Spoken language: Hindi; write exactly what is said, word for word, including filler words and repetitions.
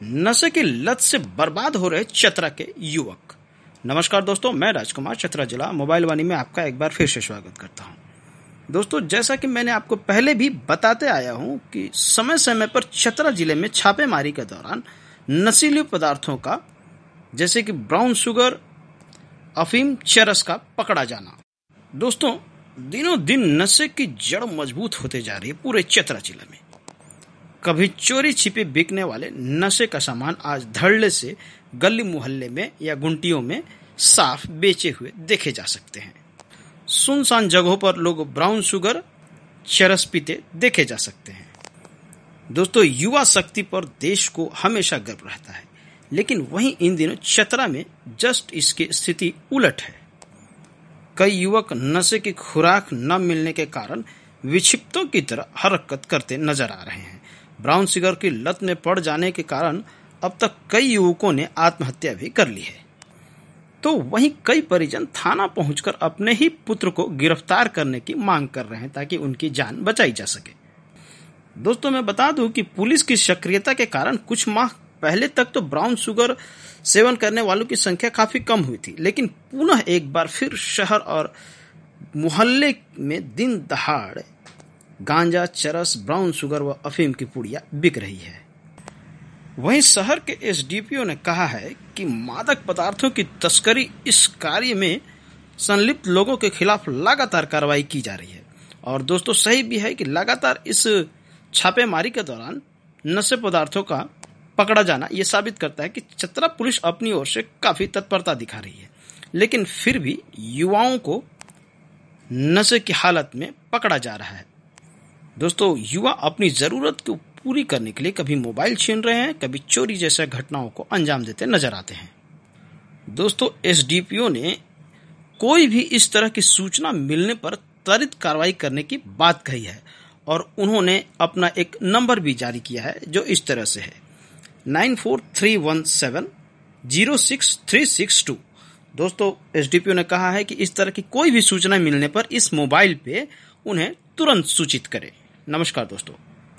नशे की लत से बर्बाद हो रहे चतरा के युवक। नमस्कार दोस्तों, मैं राजकुमार चतरा जिला मोबाइल वाणी में आपका एक बार फिर से स्वागत करता हूं। दोस्तों, जैसा कि मैंने आपको पहले भी बताते आया हूं कि समय समय पर चतरा जिले में छापेमारी के दौरान नशीले पदार्थों का जैसे कि ब्राउन शुगर, अफीम, चरस का पकड़ा जाना। दोस्तों, दिनों दिन नशे की जड़ मजबूत होते जा रही है पूरे चतरा जिले में। कभी चोरी छिपे बिकने वाले नशे का सामान आज धड़ल्ले से गली मोहल्ले में या गुंटियों में साफ बेचे हुए देखे जा सकते हैं। सुनसान जगहों पर लोग ब्राउन शुगर, चरस पीते देखे जा सकते हैं। दोस्तों, युवा शक्ति पर देश को हमेशा गर्व रहता है, लेकिन वहीं इन दिनों चतरा में जस्ट इसकी स्थिति उलट है। कई युवक नशे की खुराक न मिलने के कारण विक्षिप्तों की तरह हरकत करते नजर आ रहे हैं। ब्राउन शुगर की लत में पड़ जाने के कारण अब तक कई युवकों ने आत्महत्या भी कर ली है। तो वहीं कई परिजन थाना पहुंचकर अपने ही पुत्र को गिरफ्तार करने की मांग कर रहे हैं ताकि उनकी जान बचाई जा सके। दोस्तों, मैं बता दूं कि पुलिस की सक्रियता के कारण कुछ माह पहले तक तो ब्राउन शुगर सेवन करने वालों की संख्या काफी कम हुई थी, लेकिन पुनः एक बार फिर शहर और मोहल्ले में दिन दहाड़ गांजा, चरस, ब्राउन शुगर व अफीम की पुड़िया बिक रही है। वहीं शहर के एसडीपीओ ने कहा है कि मादक पदार्थों की तस्करी इस कार्य में संलिप्त लोगों के खिलाफ लगातार कार्रवाई की जा रही है। और दोस्तों, सही भी है कि लगातार इस छापेमारी के दौरान नशे पदार्थों का पकड़ा जाना यह साबित करता है कि चतरा पुलिस अपनी ओर से काफी तत्परता दिखा रही है, लेकिन फिर भी युवाओं को नशे की हालत में पकड़ा जा रहा है। दोस्तों, युवा अपनी जरूरत को पूरी करने के लिए कभी मोबाइल छीन रहे हैं, कभी चोरी जैसे घटनाओं को अंजाम देते नजर आते हैं। दोस्तों, एसडीपीओ ने कोई भी इस तरह की सूचना मिलने पर त्वरित कार्रवाई करने की बात कही है और उन्होंने अपना एक नंबर भी जारी किया है जो इस तरह से है nine four three one seven zero six three six two. दोस्तों, एसडीपीओ ने कहा है कि इस तरह की कोई भी सूचना मिलने पर इस मोबाइल पे उन्हें तुरंत सूचित करें। नमस्कार दोस्तों।